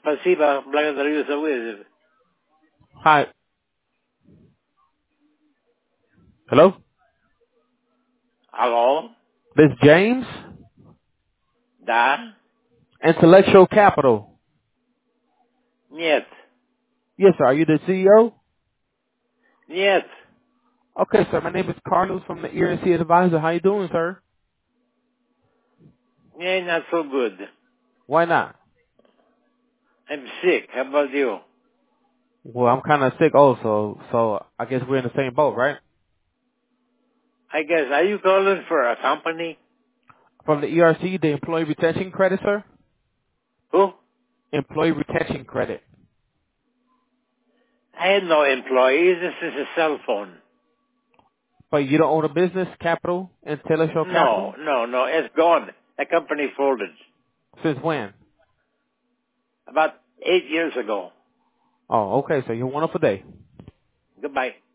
Спасибо, благодарю за вызов. Hi. Hello? Алло? This James? Да? Intellectual Capital. Нет. Yes, sir. Are you the CEO? Нет. Okay, sir. My name is Carlos from the ERC Advisor. How you doing, sir? Me not so good. Why not? I'm sick. How about you? Well, I'm kind of sick also, so I guess we're in the same boat, right? I guess, are you calling for a company? From the ERC, the Employee Retention Credit, sir? Who? Employee Retention Credit. I had no employees. This is a cell phone. But you don't own a business, Capital, Intellectual No, Capital? no, no. It's gone. The company folded Since when? about 8 years ago. Oh, okay, so you're one of a day. Goodbye.